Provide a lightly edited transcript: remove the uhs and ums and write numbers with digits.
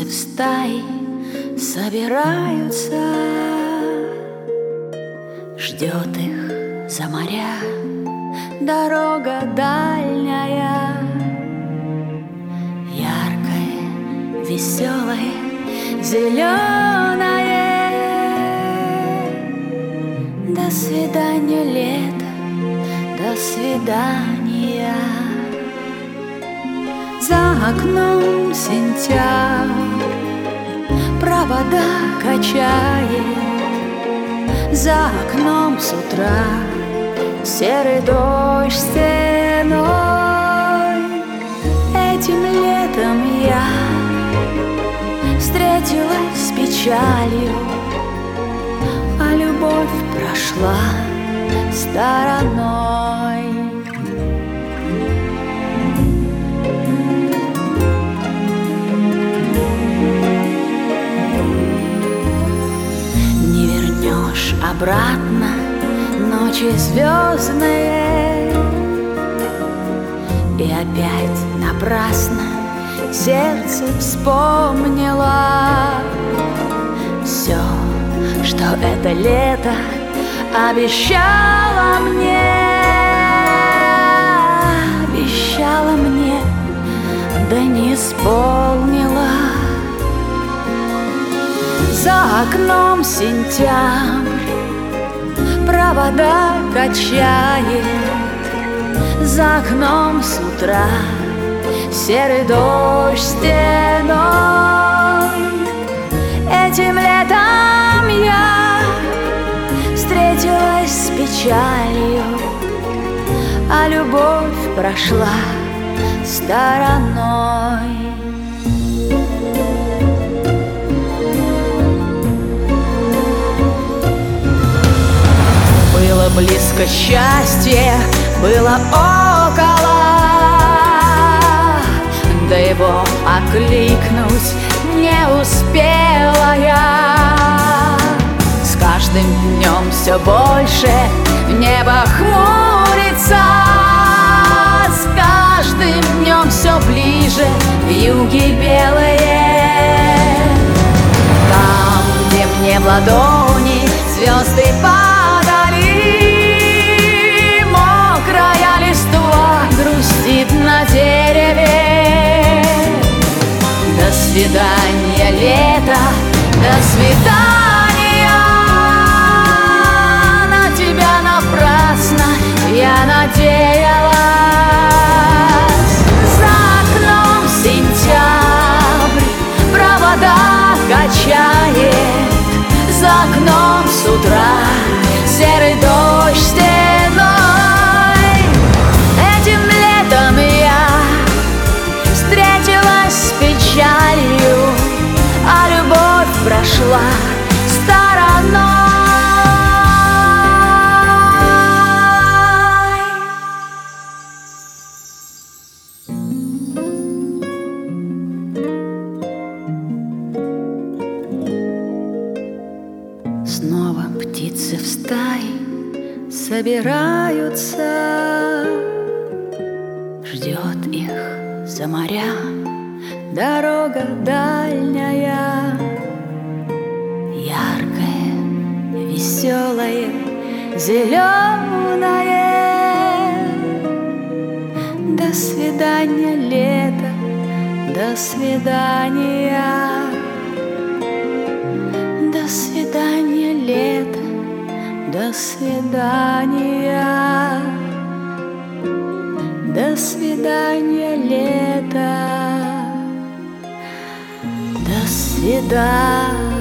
в стаи собираются, ждет их за моря дорога дальняя, яркая, веселая, зеленая. До свидания, лето, до свидания. За окном сентябрь провода качает, за окном с утра серый дождь стеной. Этим летом я встретилась с печалью, а любовь прошла стороной. Не вернешь обратно ночи звездные, и опять напрасно сердце вспомнило все, что это лето обещало мне, да не исполнила. За окном сентябрь провода качает, за окном с утра серый дождь стеной. Этим летом я встретилась с печалью, а любовь прошла стороной. Было близко счастье, было около, да его окликнуть не успела я. С каждым днем все больше небо хмурится, с каждым днем все ближе вьюги белые. Там, где мне в ладони звезды падали, мокрая листва грустит на дереве. До свидания, лето, до свидания. На тебя напрасно я надеялась. За окном сентябрь провода качает, за окном с утра серый дождь стеной. Этим летом я встретилась с печалью, а любовь прошла стороной. Снова птицы в стаи собираются, ждет их за моря дорога дальняя, яркая, веселая, зеленая. До свидания, лето, до свидания. До свидания, лето, до свидания. До свидания, лето, до свидания.